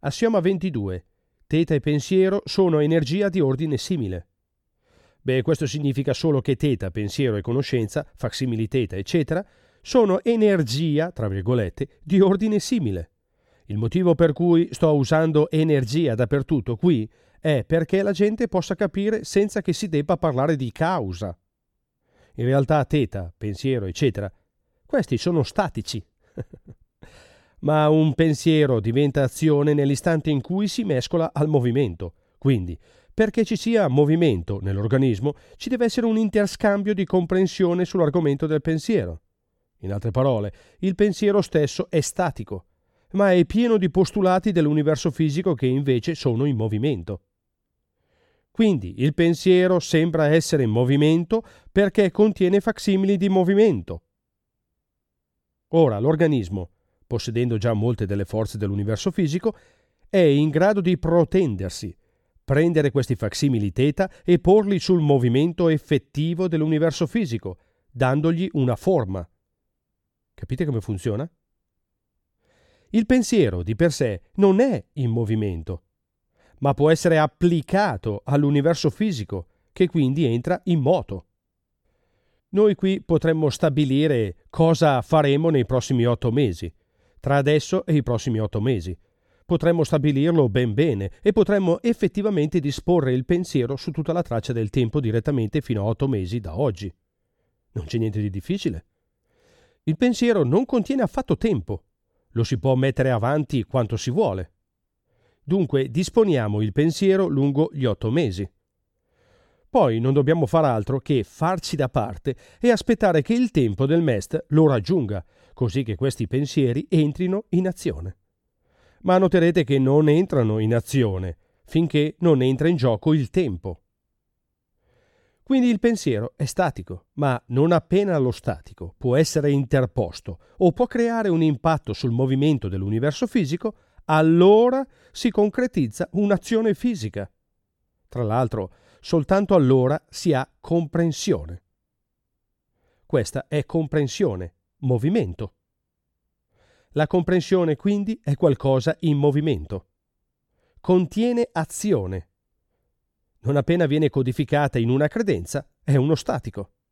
Assioma 22. Teta e pensiero sono energia di ordine simile. Beh, questo significa solo che teta, pensiero e conoscenza, facsimili teta, eccetera, sono energia, tra virgolette, di ordine simile. Il motivo per cui sto usando energia dappertutto qui è perché la gente possa capire senza che si debba parlare di causa. In realtà teta, pensiero, eccetera, questi sono statici. Ma un pensiero diventa azione nell'istante in cui si mescola al movimento. Quindi, perché ci sia movimento nell'organismo, ci deve essere un interscambio di comprensione sull'argomento del pensiero. In altre parole, il pensiero stesso è statico, ma è pieno di postulati dell'universo fisico che invece sono in movimento. Quindi il pensiero sembra essere in movimento perché contiene facsimili di movimento. Ora, l'organismo, possedendo già molte delle forze dell'universo fisico, è in grado di protendersi, prendere questi facsimili teta e porli sul movimento effettivo dell'universo fisico, dandogli una forma. Capite come funziona? Il pensiero di per sé non è in movimento, ma può essere applicato all'universo fisico, che quindi entra in moto. Noi qui potremmo stabilire cosa faremo nei prossimi 8 mesi, tra adesso e i prossimi 8 mesi. Potremmo stabilirlo ben bene e potremmo effettivamente disporre il pensiero su tutta la traccia del tempo direttamente fino a 8 mesi da oggi. Non c'è niente di difficile. Il pensiero non contiene affatto tempo. Lo si può mettere avanti quanto si vuole. Dunque disponiamo il pensiero lungo gli 8 mesi. Poi non dobbiamo far altro che farci da parte e aspettare che il tempo del MEST lo raggiunga, così che questi pensieri entrino in azione. Ma noterete che non entrano in azione finché non entra in gioco il tempo. Quindi il pensiero è statico, ma non appena lo statico può essere interposto o può creare un impatto sul movimento dell'universo fisico, allora si concretizza un'azione fisica. Tra l'altro, soltanto allora si ha comprensione. Questa è comprensione, movimento. La comprensione quindi è qualcosa in movimento. Contiene azione. Non appena viene codificata in una credenza, è uno statico.